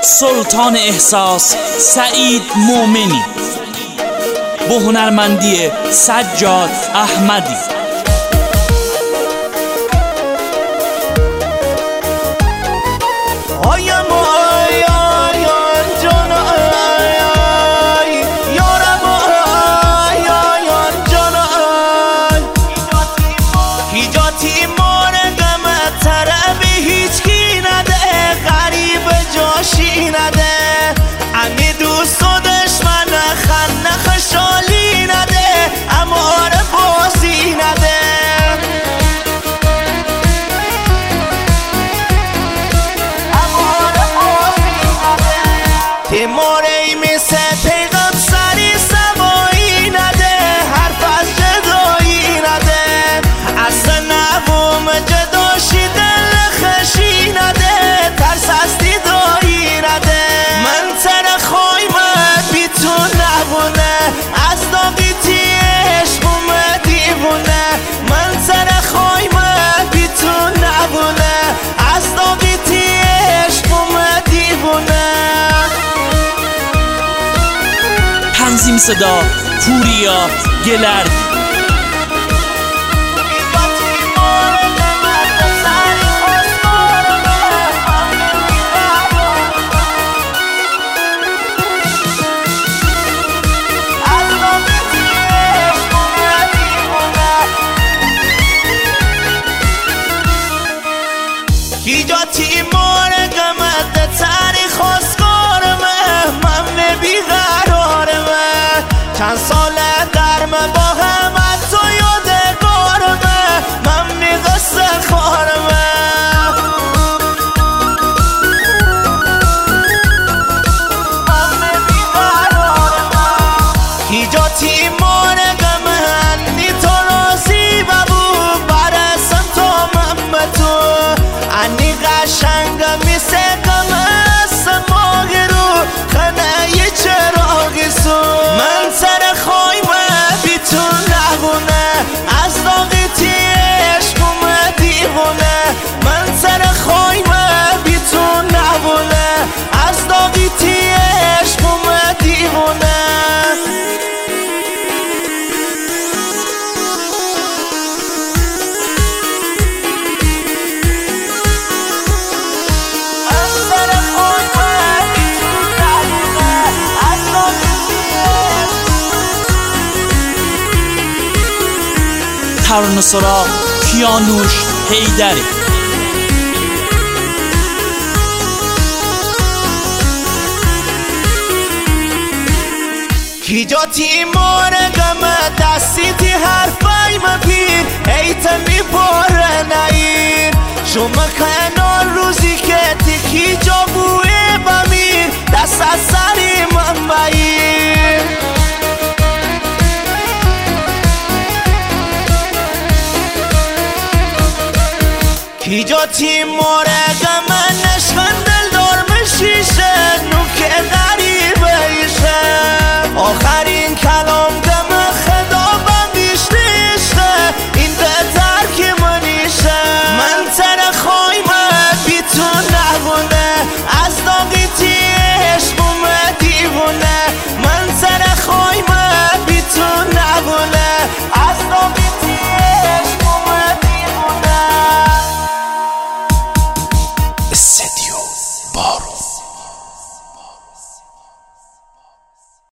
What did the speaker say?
سلطان احساس سعید مومنی با هنرمندی سجاد احمدی. تیموری مثل پیغام سری سوایی نده، حرف از جدایی نده، اصلا نبوم جداشی دل خشی نده، ترس از دیدایی نده. من تر خواهیم بی تو نبونه، از داغیتی عشقم دیوونه. من تر خواهیم بی تو نبونه، از داغیتی عشقم دیوونه. تنظیم صدا پوریا گلردی. چند ساله درم با هم تو یادگارمه، من میقصه خارمه. من بیقرارمه کی جا تیمارگم هنی تو رازی ببو برسم تو من تو انی قشنگ میسکم اسم ماگرو خنه یه چراغی سو. من سر خواهیم بی تو نبونه، از داغیتی عشقم دیوونه. من سر خواهیم بی تو نبونه، از داغیتی عشقم دیوونه. ترانه‌سرا کیانوش حیدری. کی جا تیمارگم دستیتی حرفای مپیر ایتا میپاره نیر. شما کنار روزی که تکی جا بوی بمیر دست از سری من بگیر. کی جا تیماره